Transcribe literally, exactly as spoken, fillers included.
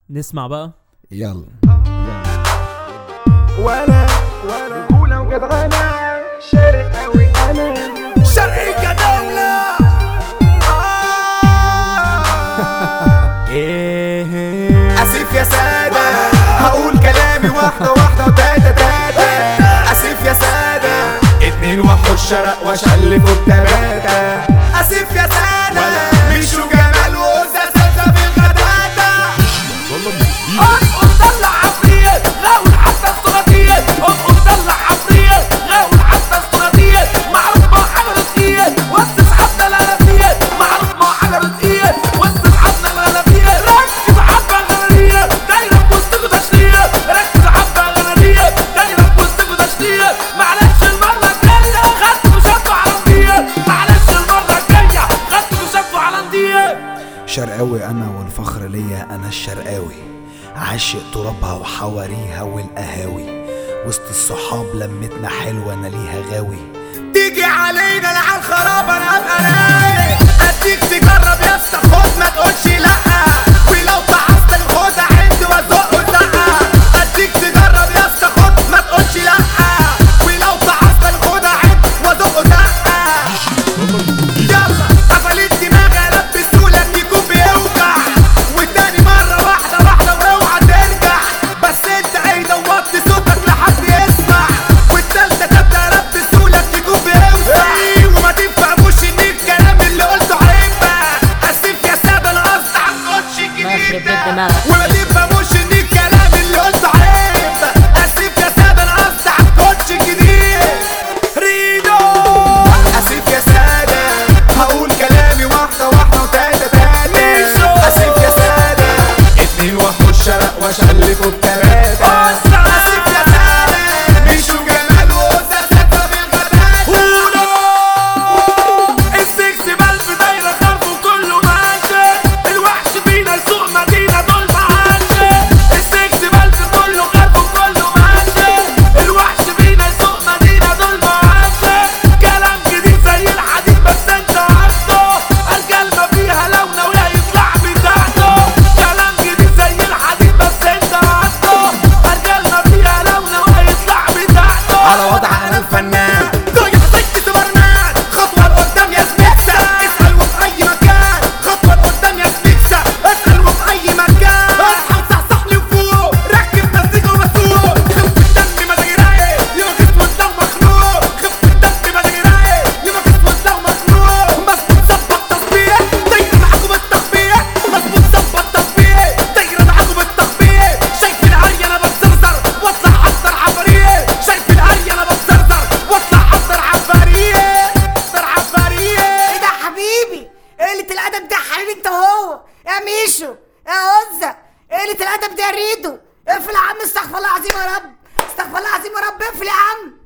نسمع بقى. يلا ولا ولا رجولة وجدعانة شرقاوي أنا شرقي كدولة. أسف يا سادة هقول كلامي واحدة واحدة وتاتا تاتا. أسف يا سادة اتنين وحو الشرق واشلفوا التلاتة. أسف يا سادة مشوا جمال وأساس في الغداتة. أنقل طلع عفريت غاول حتى استراتيجية. أنقل طلع عفريت غاول حتى استراتيجية. معروف ما حجرت إيد وسط حبنا الغلبية. معروف ما حجرت إيد وسط حبنا الغلبية. ركز حبة غنانية دايرة بوسطكوا تشلية. ركز حبة غنانية دايرة بوسطكوا تشلية. معلش المرة الجاية خدتوا شطوا على معلش المرة الجاية خدتوا شطوا على ندية. شرقاوي انا والفخر ليا انا الشرقاوي. عاشق ترابها وحواريها والقهاوي. وسط الصحاب لمتنا حلوة انا ليها غاوي. تيجي علينا انا على الخراب انا ابقى رايق. اديك تجرب يا اسطى خد ما تقولش لا. ولو فحصت الخوذة عندي وازقه زقة. اديك تجرب يا اسطى خد ما تقولش لا. ولو فحصت الخوذة عندي وازقه زقة. يلا قفلت دماغي البسهولك يكون بيوجع. والتاني مرة واحدة واحدة واوعى ترجع. بس انت ايه دوبت صوتك لحد يسمع. والتالتة تبدأ البسهولك يكون بيوسع. وما تفهموش ان الكلام اللي قلته هيبقى. اسف يا سادة انا قصدي على الكوتش الجديد ده. وما تفهموش ان الكلام اللي قلته هيبقى. اسف يا سادة انا قصدي على الكوتش الجديد ريدو. اسف يا سادة هقول كلامي واحدة واحدة وتاتا تاتا. اسف يا سادة اتنين وحو الشرق واشلفوا التلاتة. اسف يا سادة مشوا جمال وأساسات بالغداتة. السكس بلف دايرة خلف وكله ماشي. الوحش فينا يسوق مدينة دول معاشي. السكس بلف كله خلف وكله ماشي. الوحش فينا يسوق مدينة دول معاشي. كلام جديد زي الحديد بس انت عارفه. الكلمة فيها لونة ويا يطلع بتاعته. كلام جديد زي الحديد بس انت عارفه. الكلمة فيها لونة ويا يطلع بتاعته. على وضع انا الفنان ضيع سكة سوبرمان. خطوة لقدام يا سبيكسا اسأل وفي اي مكان. خطوة لقدام يا سبيكسا اسأل وفي اي مكان. اصحى وصحصح لي وفوق ركب مزيكا وبسوق. خف الدم مزاجي رايق يبقى كسوة لو مخنوق. خف الدم مزاجي رايق يبقى كسوة لو مخنوق. مظبوط ظبط تصبيح دايرة معاكوا بالتطبيق. مظبوط ظبط تصبيح دايرة معاكوا بالتطبيق. شايف العري انا بتزرزر واطلع احضر عفاريت. شايف العري انا بتزرزر واطلع احضر عفاريت. احضر عفاريت. ايه ده حبيبي؟ قلة الادب ده حبيبي انت وهو يا ميشو يا عزة. قلة الادب ده يا ريدو. اقفل يا عم استغفر الله العظيم يا رب. استغفر الله العظيم يا رب اقفل يا عم.